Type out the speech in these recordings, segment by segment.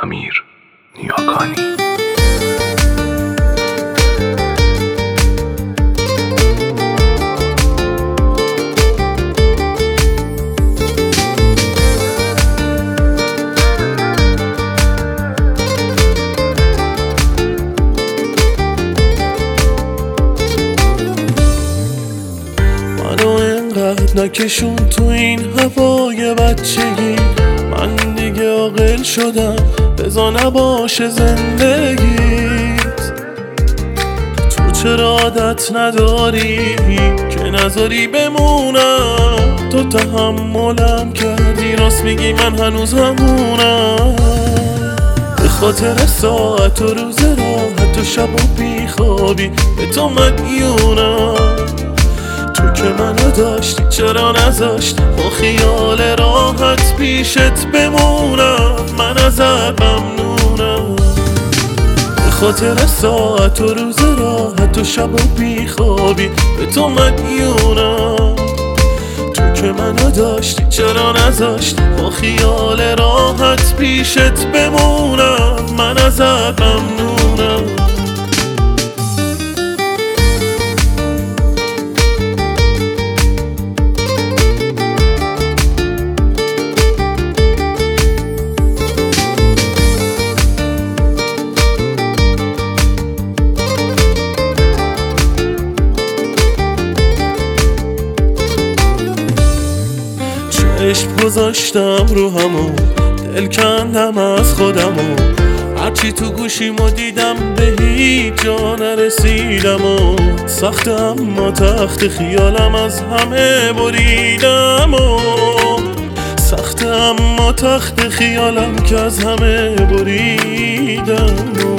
امیر نیاکانی. منو انقدر نکشون تو این هوای بچگی، من دیگه عاقل شدم بذار نباشه زندگیت. تو چرا عادت نداری که نذاری بمونم؟ تو تحملم کردی، راست میگی من هنوز همونم. به خاطر ساعت و روز راحت و شب و بیخوابی به تو مدیونم. تو که منو داشتی چرا نذاشتی با خیال راحت پیشت بمونم؟ من ازت ممنونم. به خاطر ساعت و روز راحت و شب و بیخوابی به تو مدیونم. تو که منو داشتی چرا نذاشتی با خیال راحت پیشت بمونم؟ من ازت ممنونم. عشق گذاشتم رو همون، دل کندم از خودمو، هرچی تو گوشیمو دیدم به هیچ جا نرسیدم. و سخت اما تخت خیالم از همه بریدم. و سخت اما تخت خیالم که از همه بریدم.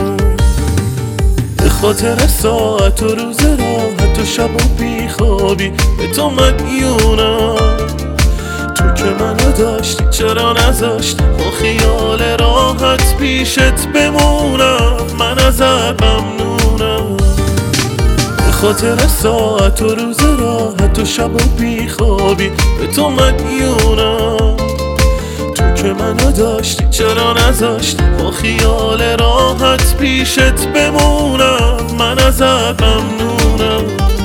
به خاطر ساعت و روز راحت و شب و بیخوابی به تو مدیونم. تو که منو داشتی چرا نذاشتی با خیال راحت پیشت بمونم؟ من ازت ممنونم. به خاطر ساعت و روز راحت و شب و بیخوابی به تو مدیونم. تو که منو داشتی چرا نذاشتی با خیال راحت پیشت بمونم؟ من ازت ممنونم.